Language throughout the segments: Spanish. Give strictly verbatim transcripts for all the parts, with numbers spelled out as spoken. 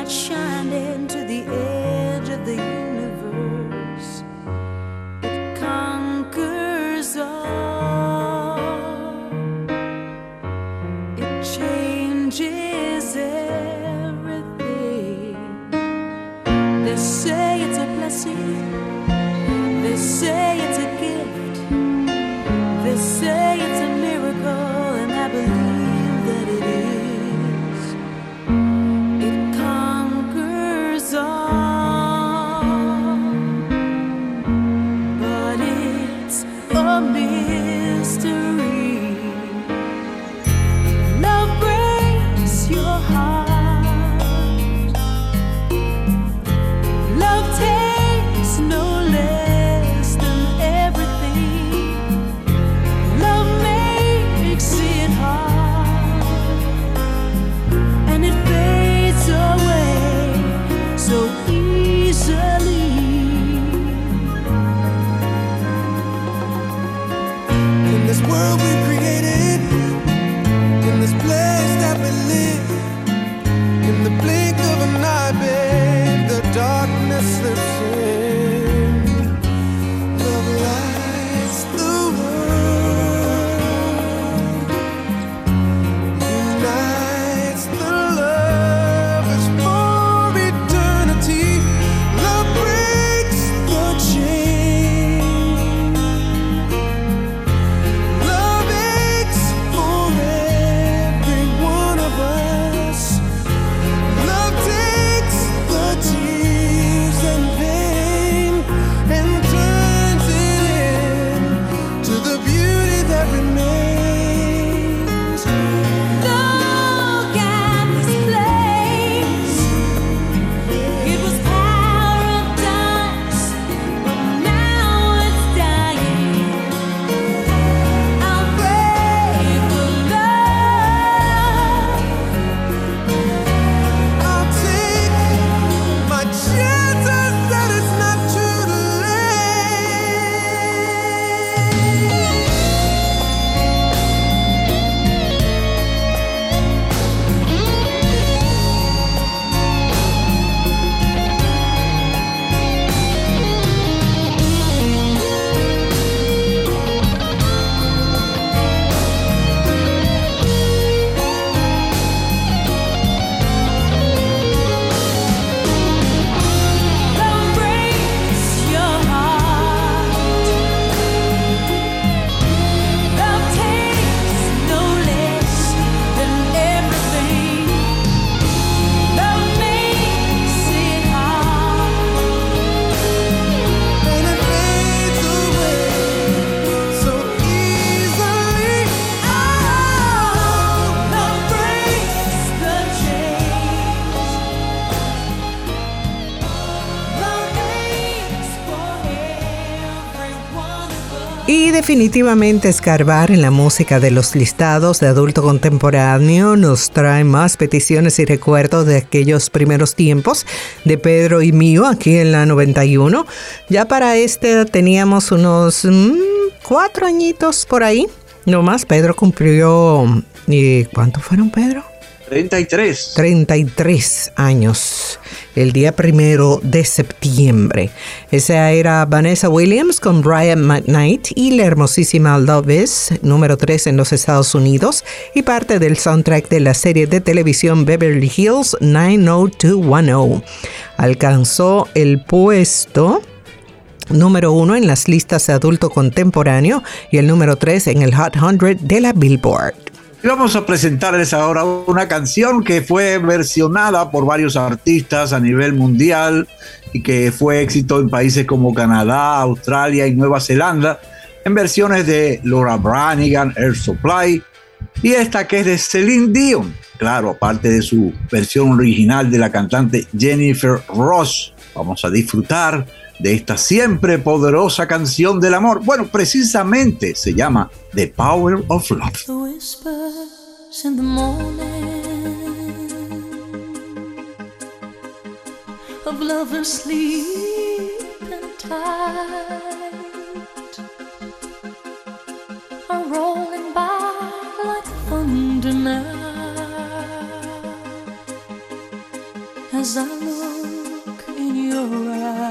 light shining to the edge of the universe. It conquers all. It changes everything. They say it's a blessing. They say it's a gift. They say it's a miracle, and I believe that it is. It conquers all, but it's a mystery. Love breaks your heart. Love takes no less than everything. Love makes it hard, and it fades away so easily. In this world we created, in this place that we live, in the blink of an eye, babe, the darkness slips in. Love lights the world, unites the lovers for eternity. Love breaks the chain. Love aches for every one of us. Love takes the tears and pain and turns it into the beauty that remains. Look at this place. It was paradise, but now it's dying. I'll pray for love. I'll take my chances that it's not too Love breaks your heart. Love takes no less than everything. Love makes it hard, and it fades away so easily. oh, love breaks the chains. Love aches for every one of us. Y definitivamente escarbar en la música de los listados de adulto contemporáneo nos trae más peticiones y recuerdos de aquellos primeros tiempos de Pedro y mío aquí en la noventa y uno. Ya para este teníamos unos mm, cuatro añitos por ahí. No más, Pedro cumplió... ¿Y cuántos fueron, Pedro? treinta y tres. treinta y tres años, el día primero de septiembre. Esa era Vanessa Williams con Brian McKnight y la hermosísima Love Is, número tres en los Estados Unidos y parte del soundtrack de la serie de televisión Beverly Hills nueve oh dos uno oh. Alcanzó el puesto número uno en las listas de adulto contemporáneo y el número tres en el Hot cien de la Billboard. Y vamos a presentarles ahora una canción que fue versionada por varios artistas a nivel mundial y que fue éxito en países como Canadá, Australia y Nueva Zelanda, en versiones de Laura Branigan, Air Supply, y esta que es de Celine Dion, claro, aparte de su versión original de la cantante Jennifer Ross. Vamos a disfrutar de esta siempre poderosa canción del amor. Bueno, precisamente se llama The Power of Love. The whispers in the morning of lovers sleeping tight are rolling by like thunder now as I look in your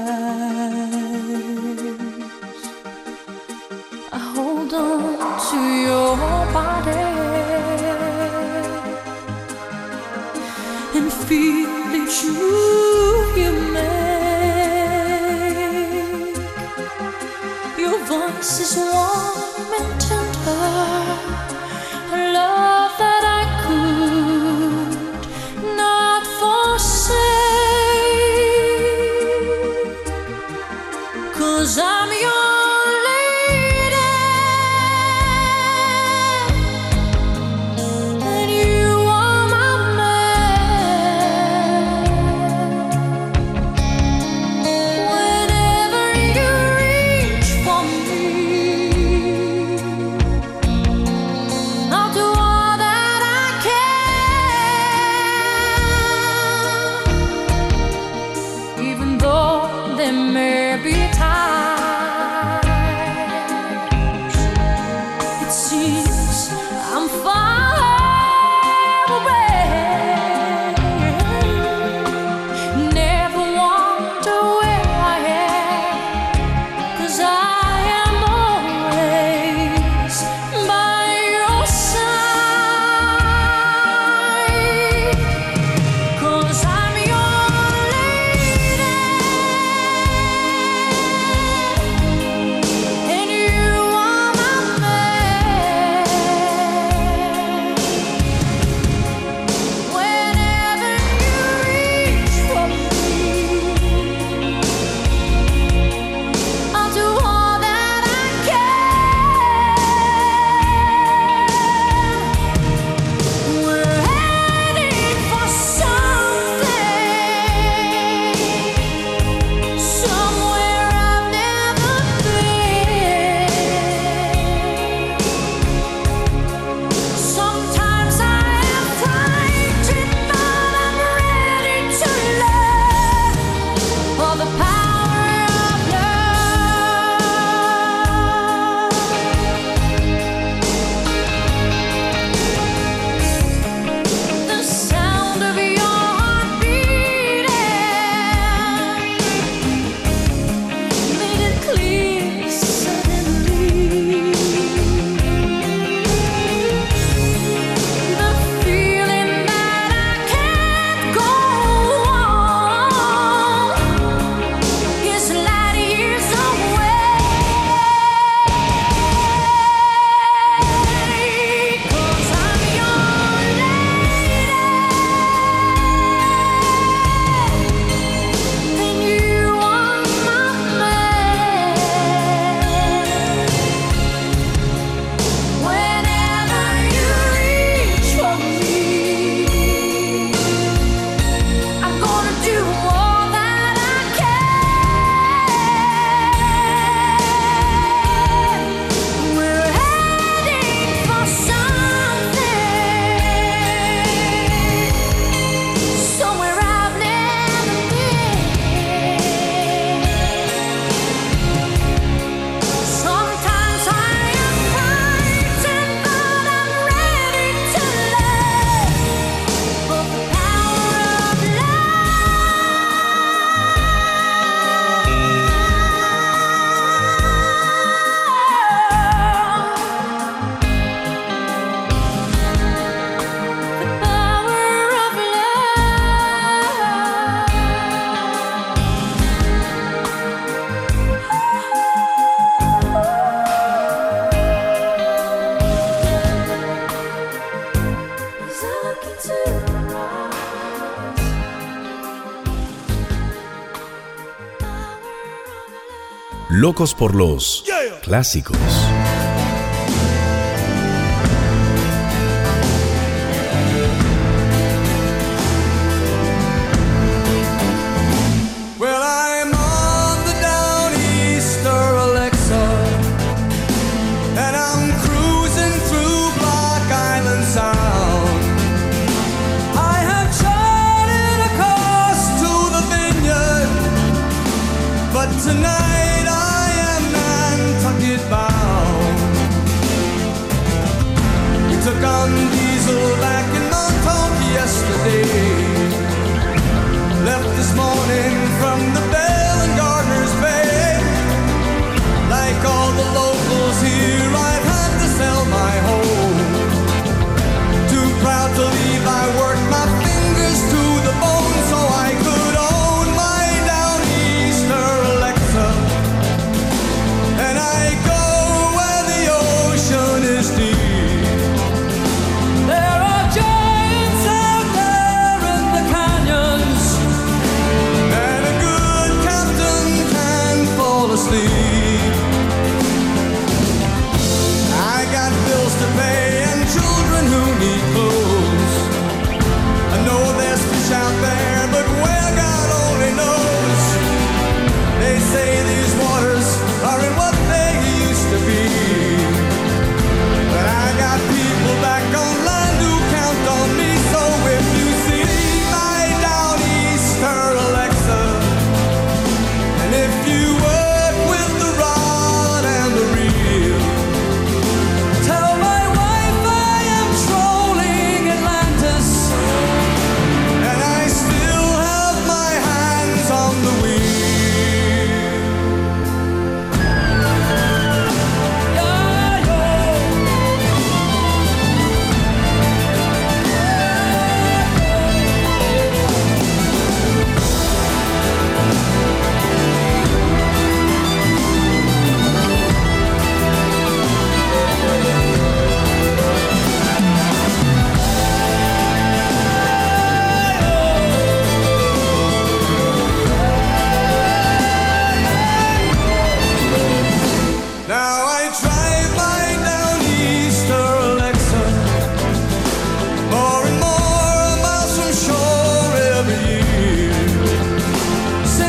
eyes. I hold on to your body and feel each move you make. Your voice is warm and tender, a love that I could not forsake, 'cause I'm your lady and you are my man. Whenever you reach for me, I'll do all that I can, even though there may be times it seems I'm far away. Never wonder where I am, 'cause I am always by your side, 'cause I'm your lady and you are my man. Whenever you reach for me, I'll do all that I can. We're heading for something, somewhere I've never been. Sometimes I am frightened, but I'm ready to learn for the power of love. The sound of your heart beating made it clear suddenly. The feeling that I can't go on is light years away, 'cause I'm your lady and you are my man. Whenever you reach for me, I'm gonna do all that I can. We're heading for something, somewhere I've never been. Sometimes I am frightened, but I'm ready to learn for the power of Locos por los clásicos. Well, I'm on the Downeaster Alexa, and I'm cruising through Block Island Sound. I have charted a course to the vineyard, but tonight I am Nantucket bound. We took on diesel back in Montauk yesterday.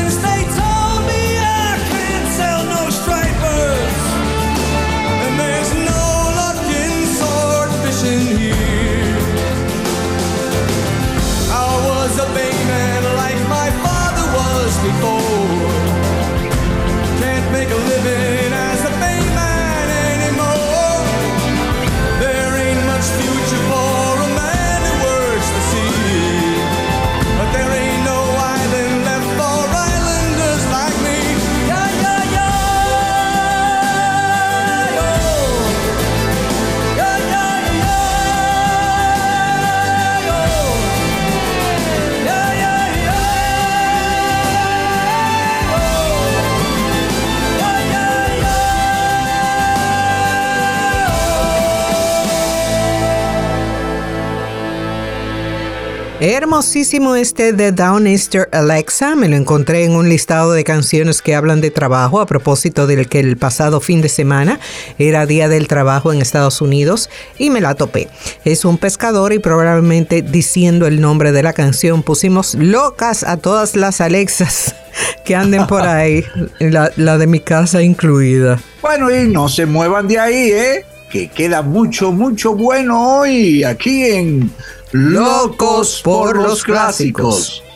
Hermosísimo este de Downeaster Alexa. Me lo encontré en un listado de canciones que hablan de trabajo a propósito del que el pasado fin de semana era Día del Trabajo en Estados Unidos y me la topé. Es un pescador y probablemente diciendo el nombre de la canción pusimos locas a todas las Alexas que anden por ahí, la, la de mi casa incluida. Bueno, y no se muevan de ahí, ¿eh? Que queda mucho, mucho bueno hoy aquí en Locos por los Clásicos.